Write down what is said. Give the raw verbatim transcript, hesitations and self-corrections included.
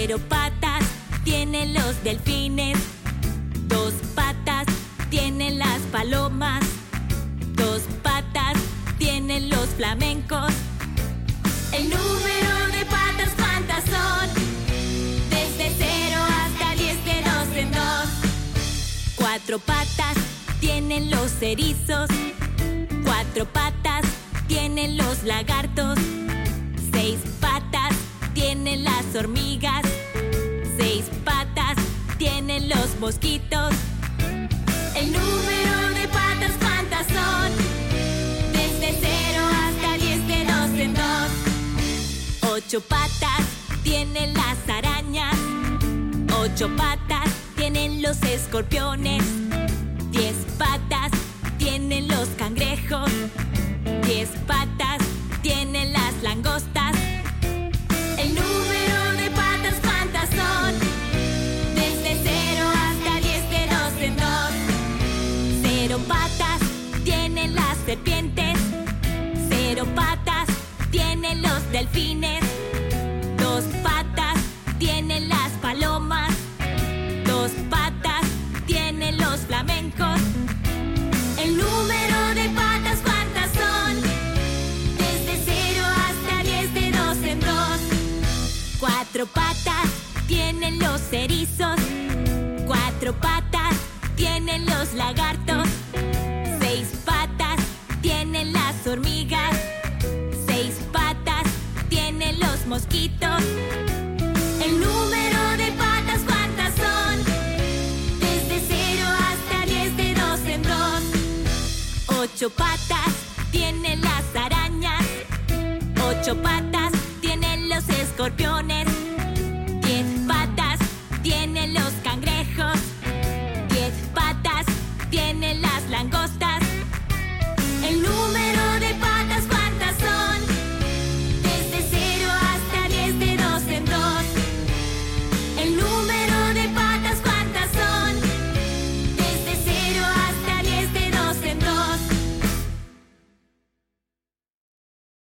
Cero patas tienen los delfines. Dos patas tienen las palomas. Dos patas tienen los flamencos. El número de patas, ¿cuántas son? Desde cero hasta diez, de dos en dos. Cuatro patas tienen los erizos. Cuatro patas tienen los lagartos. Seis patas tienen las hormigas. Seis patas tienen los mosquitos. El número de patas, ¿cuántas son? Desde cero hasta diez, de dos en dos. Ocho patas tienen las arañas. Ocho patas tienen los escorpiones. Diez patas tienen los cangrejos. Diez patas tienen las langostas. El número de patas, ¿cuántas son? Desde cero hasta diez, de dos en dos. Cero patas tienen las serpientes. Cero patas tienen los delfines. Dos patas tienen las palomas. Dos patas tienen los flamencos. El número de patas, ¿cuántas son? Desde cero hasta diez, de dos en dos. Cuatro patas tienen los erizos. Cuatro patas tienen los lagartos. Seis patas tienen las hormigas. Seis patas tienen los mosquitos. El número de patas, ¿cuántas son? Desde cero hasta diez, de dos en dos. Ocho patas tienen las arañas. Ocho patas tienen los escorpiones.